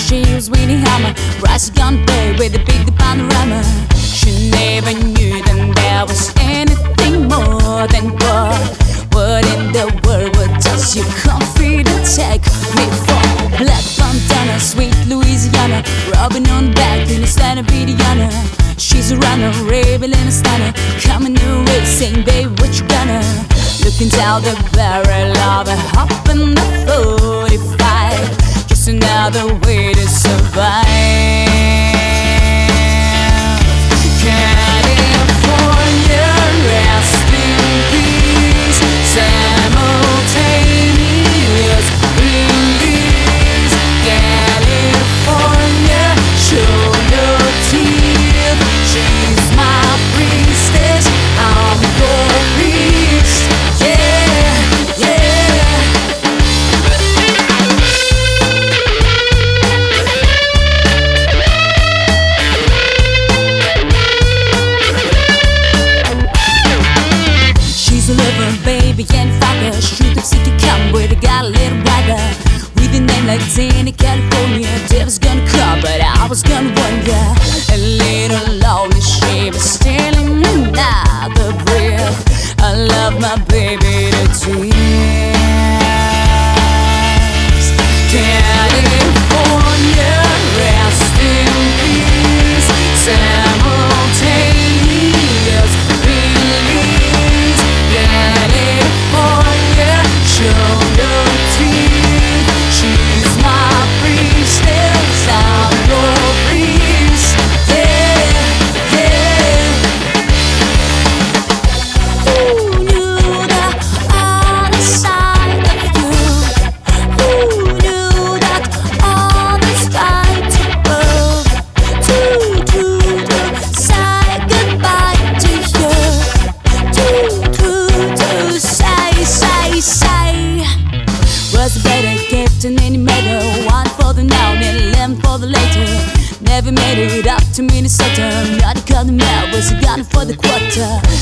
she was winning hammer, rising on bay with a big panorama. She never knew that there was anything more than gold. What in the world, what does your confidence take me for? Black bandana, sweet Louisiana, rubbing on back in a stand of Indiana. She's a runner, rebel and a stunner, coming your way, saying, babe, what you gonna? Looking down the barrel of a hop in the 45, just another way to survive. California, rest in peace. Simultaneous release. California, show your teeth. She's my priestess, I'm your priest. Yeah, yeah. She's a lover, baby, and fucker. Shoot the city come with a got a little brother. With a name like Zany, California. Devil's gonna come, but I was gonna wonder. A little lonely, she was stealing another breath. I love my baby to tears. California, rest in peace. Simultaneous release. California, show your teeth. She's my priestess, I'm your priest. Yeah, yeah. Who knew the other side of you? Who knew that all the sky to above? To say goodbye to you. To say was a better gift than any medal. One for the now and 11 for the later. Never made it up to Minnesota. Not a color man, was a gun for the quarter.